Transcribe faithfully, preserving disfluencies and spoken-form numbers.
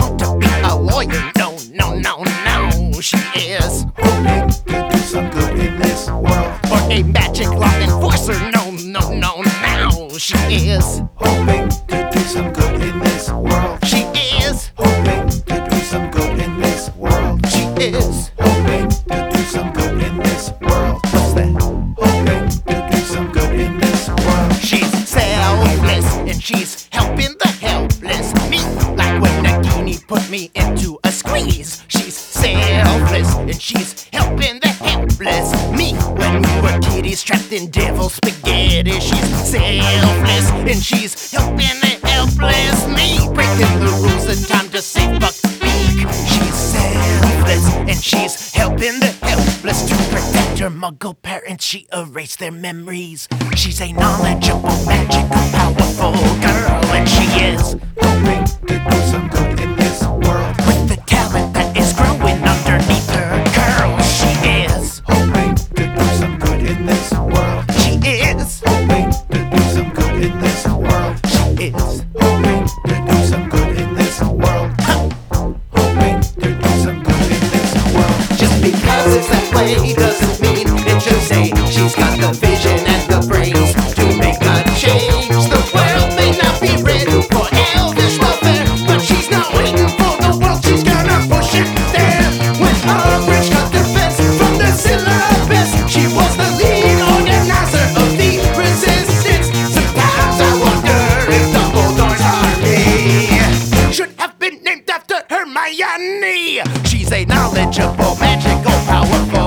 want to be a lawyer. No, no, no, no. She is hoping to do some good in this world. or a magic law enforcer. No, no, no, no. She is Hoping to do some good in this world. She is Hoping to do some good in this world. She is Hoping to do some good in this world. What's that? Hoping to do some good in this world. She's selfless and she's helping the helpless. Me, like when Nagini put me into a squeeze. She's selfless and she's helping the helpless. Me, when we were kitties trapped in devil spaghetti. She's selfless and she's helping the helpless. Me, breaking the rules in time to save Buck Beak. She's selfless and she's helping the helpless. To protect her muggle parents, she erased their memories. She's a knowledgeable, magical, powerful girl, and she is Hoping to do some good in this world. with the talent that is growing underneath her curls. She is, Hoping to do some good in this world. she is, Hoping to do some good in this world. she is. Hoping to do some good in this world. Hoping to do some good in this world. Just because it's that way doesn't mean it should say she's got the vision and the brains to make a change. The world may not be ready for elvish welfare, but she's not waiting for the world. She's gonna push it there with a bridge cut defense from the syllabus. She was the lead organizer of the resistance. Sometimes I wonder if Dumbledore's army should have been named after Hermione. She's a knowledgeable, magical, powerful